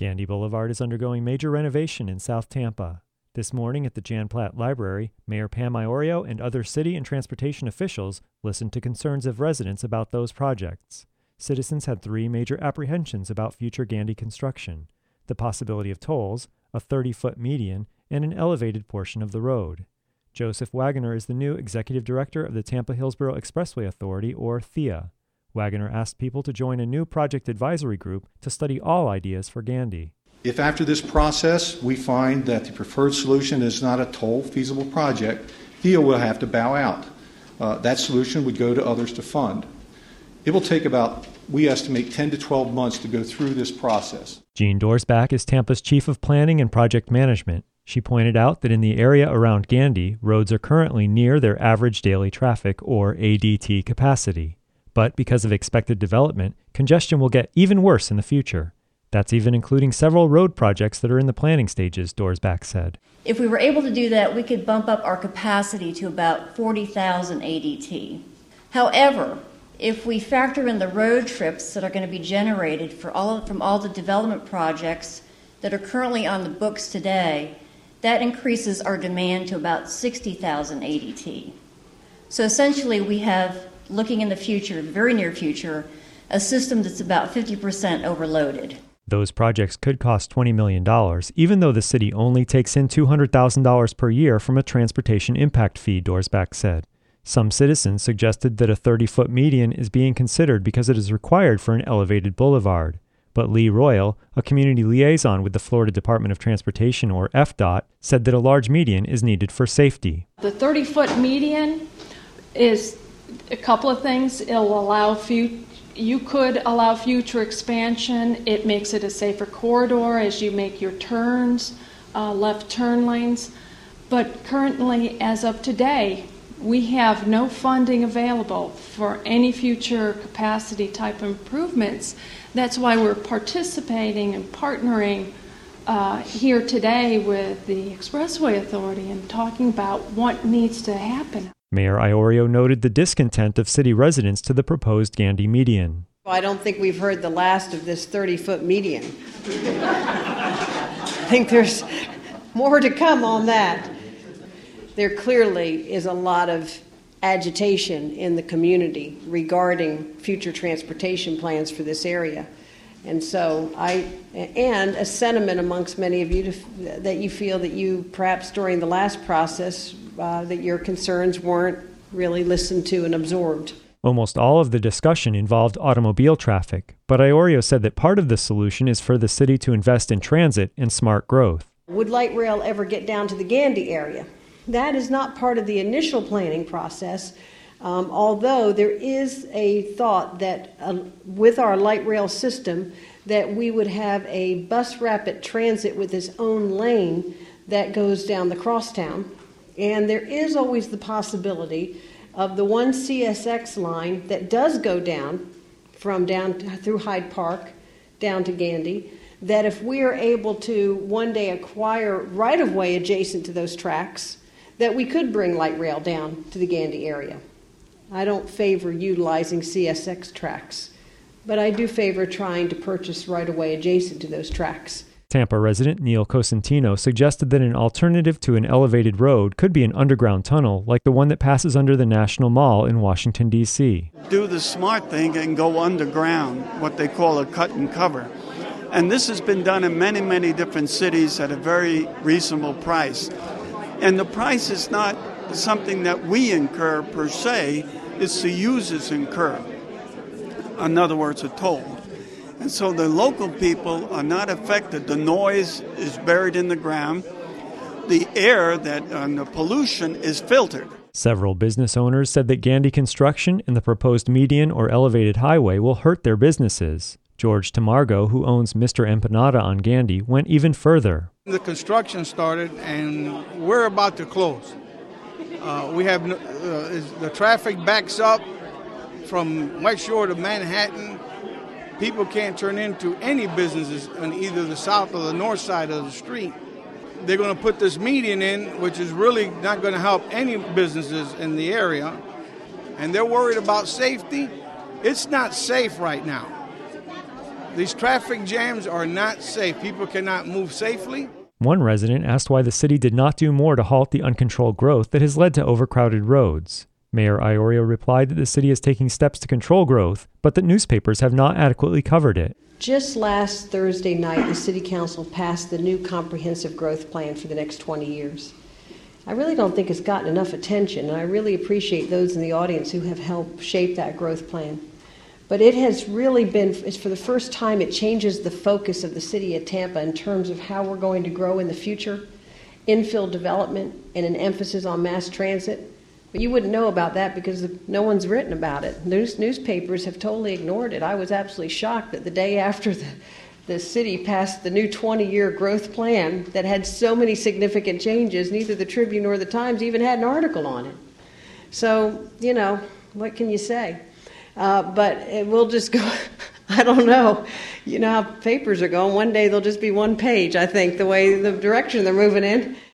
Gandy Boulevard is undergoing major renovation in South Tampa. This morning at the Jan Platt Library, Mayor Pam Iorio and other city and transportation officials listened to concerns of residents about those projects. Citizens had three major apprehensions about future Gandy construction: the possibility of tolls, a 30-foot median, and an elevated portion of the road. Joseph Wagoner is the new executive director of the Tampa-Hillsborough Expressway Authority, or THEA. Wagoner asked people to join a new project advisory group to study all ideas for Gandy. If after this process we find that the preferred solution is not a toll feasible project, THEA will have to bow out. That solution would go to others to fund. It will take about, we estimate, 10 to 12 months to go through this process. Jean Dorsback is Tampa's chief of planning and project management. She pointed out that in the area around Gandy, roads are currently near their average daily traffic, or ADT, capacity. But because of expected development, congestion will get even worse in the future. That's even including several road projects that are in the planning stages, Dorsback said. If we were able to do that, we could bump up our capacity to about 40,000 ADT. However, if we factor in the road trips that are going to be generated from all the development projects that are currently on the books today, that increases our demand to about 60,000 ADT. So essentially we have, looking in the future, very near future, a system that's about 50% overloaded. Those projects could cost $20 million, even though the city only takes in $200,000 per year from a transportation impact fee, Dorsback said. Some citizens suggested that a 30-foot median is being considered because it is required for an elevated boulevard. But Lee Royal, a community liaison with the Florida Department of Transportation, or FDOT, said that a large median is needed for safety. The 30-foot median is a couple of things. You could allow future expansion. It makes it a safer corridor as you make your turns, left turn lanes. But currently, as of today, we have no funding available for any future capacity type improvements. That's why we're participating and partnering here today with the Expressway Authority and talking about what needs to happen. Mayor Iorio noted the discontent of city residents to the proposed Gandy median. Well, I don't think we've heard the last of this 30-foot median. I think there's more to come on that. There clearly is a lot of agitation in the community regarding future transportation plans for this area. And so and a sentiment amongst many of you that you feel that you, perhaps during the last process, that your concerns weren't really listened to and absorbed. Almost all of the discussion involved automobile traffic, but Iorio said that part of the solution is for the city to invest in transit and smart growth. Would light rail ever get down to the Gandy area? That is not part of the initial planning process, although there is a thought that with our light rail system that we would have a bus rapid transit with its own lane that goes down the crosstown. And there is always the possibility of the one CSX line that does go down through Hyde Park down to Gandy, that if we are able to one day acquire right-of-way adjacent to those tracks, that we could bring light rail down to the Gandy area. I don't favor utilizing CSX tracks, but I do favor trying to purchase right-of-way adjacent to those tracks. Tampa resident Neil Cosentino suggested that an alternative to an elevated road could be an underground tunnel like the one that passes under the National Mall in Washington, D.C. Do the smart thing and go underground, what they call a cut and cover. And this has been done in many, many different cities at a very reasonable price. And the price is not something that we incur per se, it's the users incur. In other words, a toll. And so the local people are not affected. The noise is buried in the ground. The air and the pollution is filtered. Several business owners said that Gandy construction and the proposed median or elevated highway will hurt their businesses. George Tamargo, who owns Mr. Empanada on Gandy, went even further. The construction started, and we're about to close. We have the traffic backs up from West Shore to Manhattan. People can't turn into any businesses on either the south or the north side of the street. They're going to put this median in, which is really not going to help any businesses in the area. And they're worried about safety. It's not safe right now. These traffic jams are not safe. People cannot move safely. One resident asked why the city did not do more to halt the uncontrolled growth that has led to overcrowded roads. Mayor Iorio replied that the city is taking steps to control growth, but that newspapers have not adequately covered it. Just last Thursday night, the City Council passed the new comprehensive growth plan for the next 20 years. I really don't think it's gotten enough attention, and I really appreciate those in the audience who have helped shape that growth plan. But it has really been, it's for the first time, it changes the focus of the city of Tampa in terms of how we're going to grow in the future, infill development, and an emphasis on mass transit. But you wouldn't know about that because no one's written about it. Newspapers have totally ignored it. I was absolutely shocked that the day after the city passed the new 20-year growth plan that had so many significant changes, neither the Tribune nor the Times even had an article on it. So, you know, what can you say? But it will just go, I don't know. You know how papers are going. One day they'll just be one page, I think, the direction they're moving in.